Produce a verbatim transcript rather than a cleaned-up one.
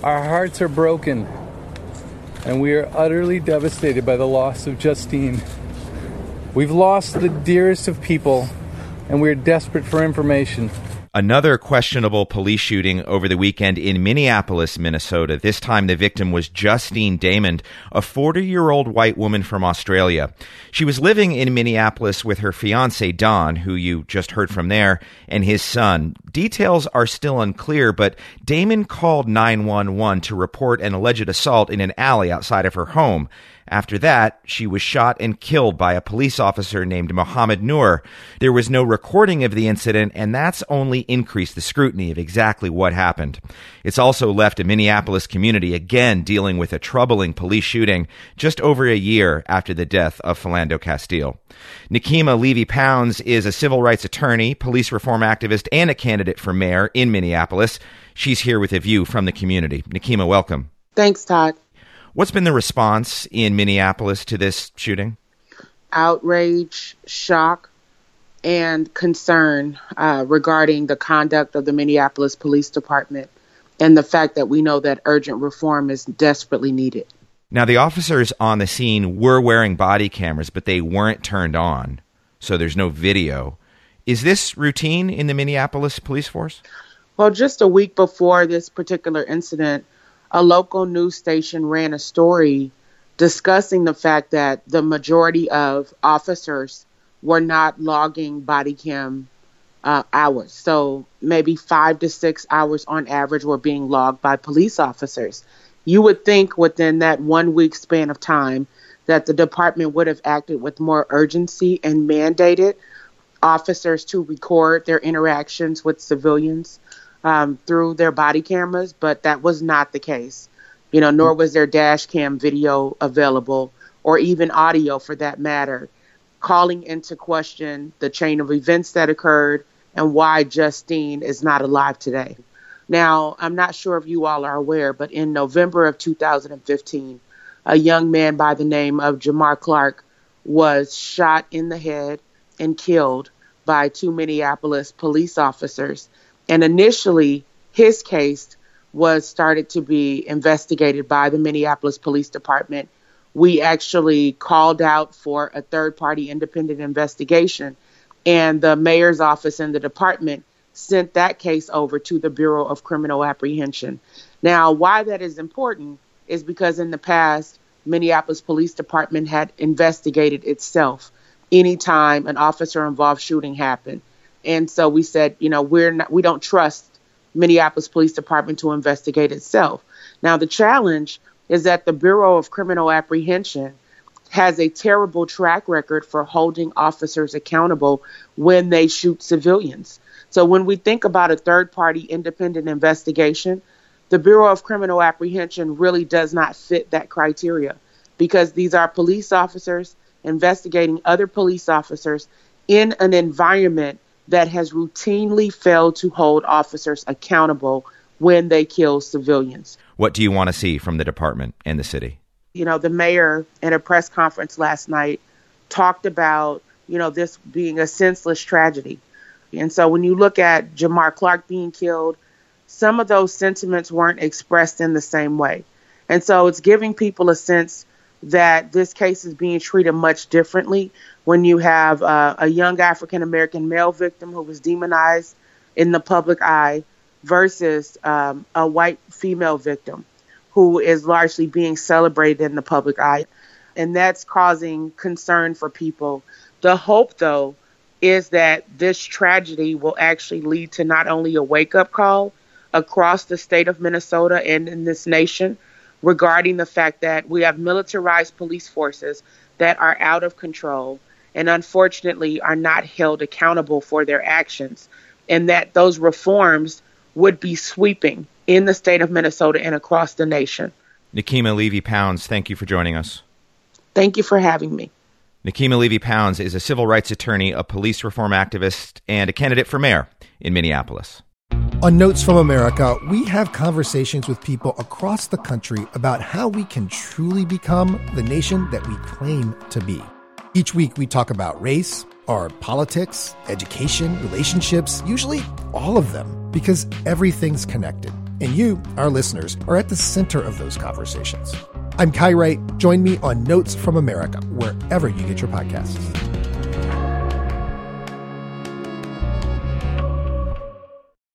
Our hearts are broken, and we are utterly devastated by the loss of Justine. We've lost the dearest of people, and we are desperate for information. Another questionable police shooting over the weekend in Minneapolis, Minnesota. This time the victim was Justine Damond, a forty-year-old white woman from Australia. She was living in Minneapolis with her fiancé, Don, who you just heard from there, and his son. Details are still unclear, but Damond called nine one one to report an alleged assault in an alley outside of her home. After that, she was shot and killed by a police officer named Mohammed Noor. There was no recording of the incident, and that's only increased the scrutiny of exactly what happened. It's also left a Minneapolis community again dealing with a troubling police shooting just over a year after the death of Philando Castile. Nekima Levy-Pounds is a civil rights attorney, police reform activist, and a candidate for mayor in Minneapolis. She's here with a view from the community. Nekima, welcome. Thanks, Todd. What's been the response in Minneapolis to this shooting? Outrage, shock, and concern uh, regarding the conduct of the Minneapolis Police Department and the fact that we know that urgent reform is desperately needed. Now, the officers on the scene were wearing body cameras, but they weren't turned on, so there's no video. Is this routine in the Minneapolis police force? Well, just a week before this particular incident, a local news station ran a story discussing the fact that the majority of officers were not logging body cam uh, hours. So maybe five to six hours on average were being logged by police officers. You would think within that one week span of time that the department would have acted with more urgency and mandated officers to record their interactions with civilians Um, through their body cameras, but that was not the case. You know, nor was there dash cam video available, or even audio for that matter, calling into question the chain of events that occurred and why Justine is not alive today. Now, I'm not sure if you all are aware, but in November of two thousand fifteen, a young man by the name of Jamar Clark was shot in the head and killed by two Minneapolis police officers. And initially, his case was started to be investigated by the Minneapolis Police Department. We actually called out for a third-party independent investigation, and the mayor's office and the department sent that case over to the Bureau of Criminal Apprehension. Now, why that is important is because in the past, Minneapolis Police Department had investigated itself anytime an officer-involved shooting happened. And so we said, you know, we're not, we don't trust Minneapolis Police Department to investigate itself. Now, the challenge is that the Bureau of Criminal Apprehension has a terrible track record for holding officers accountable when they shoot civilians. So when we think about a third-party independent investigation, the Bureau of Criminal Apprehension really does not fit that criteria, because these are police officers investigating other police officers in an environment that has routinely failed to hold officers accountable when they kill civilians. What do you want to see from the department and the city? You know, the mayor in a press conference last night talked about, you know, this being a senseless tragedy. And so when you look at Jamar Clark being killed, some of those sentiments weren't expressed in the same way. And so it's giving people a sense that this case is being treated much differently when you have uh, a young African-American male victim who was demonized in the public eye versus um, a white female victim who is largely being celebrated in the public eye. And that's causing concern for people. The hope, though, is that this tragedy will actually lead to not only a wake-up call across the state of Minnesota and in this nation regarding the fact that we have militarized police forces that are out of control and unfortunately are not held accountable for their actions, and that those reforms would be sweeping in the state of Minnesota and across the nation. Nekima Levy-Pounds, thank you for joining us. Thank you for having me. Nekima Levy-Pounds is a civil rights attorney, a police reform activist, and a candidate for mayor in Minneapolis. On Notes from America, we have conversations with people across the country about how we can truly become the nation that we claim to be. Each week, we talk about race, or politics, education, relationships, usually all of them, because everything's connected. And you, our listeners, are at the center of those conversations. I'm Kai Wright. Join me on Notes from America, wherever you get your podcasts.